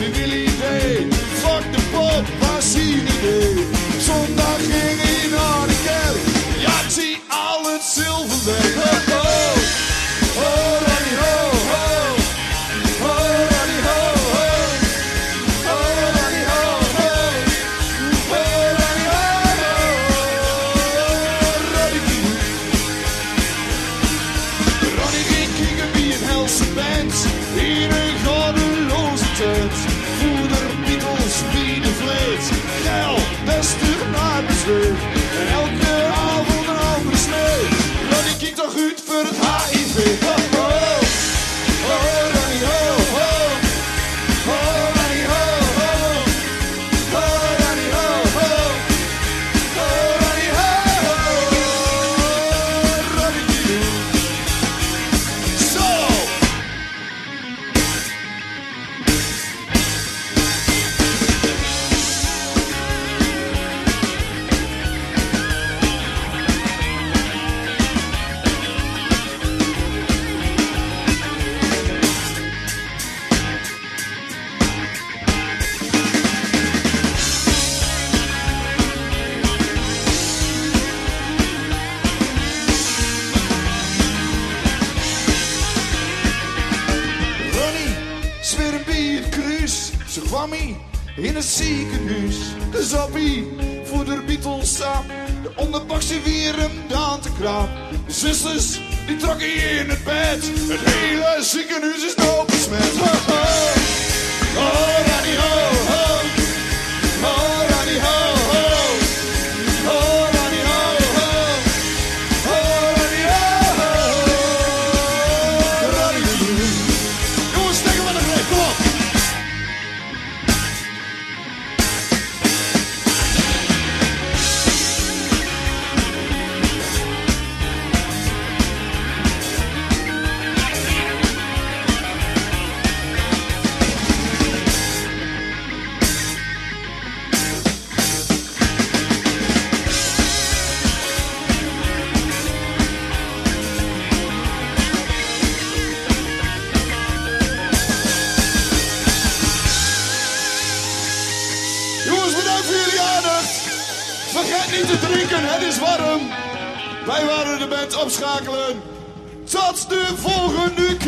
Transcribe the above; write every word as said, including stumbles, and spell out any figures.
wie Willy deed. Fuck de pop, was hij idee. Zondag ging hij naar de kerk. Ja, ik zie al het zilverwerk. Ho, ho, ho, Ronnie, ho, ho. Ho, Ronnie, ho, ho. Ho, Ronnie, ho, ho. Ho, Ronnie, ho, ho. Ronnie ging. Ronnie ging kijken bij een helse band. In een goddeloze tent. Voeder, Beatles, wie de vleet. Geil, beste naar bezweet. En elke avond een andere snee. Ronnie kijkt toch goed voor het H I V. Ho, ho, ho, Ronnie, ho, ho. Ho, Ronnie, ho, ho. Ho, Ronnie, ho, ho. Ho, Ronnie, ho, ho. Ronnie, die zo. Ronnie zweren bij het kruis. Zo kwam hij in het ziekenhuis. De zappie voor de Beatles sap. De onderbakse weer hem dan te krap. De zusters die trokken in het bed. Het hele ziekenhuis is nou besmet. Ho, ho. Ho, Ronnie, ho, ho. Ho, Ronnie, ho, ho. Ho, Ronnie, ho, ho. Ho, Ronnie, ho, ho. Ronnie, jongens, stekken met een greep, kom op. Jongens, bedankt voor jullie aandacht. Vergeet niet te drinken, het is warm. Wij waren de band Opschakelen. Tot de volgende keer.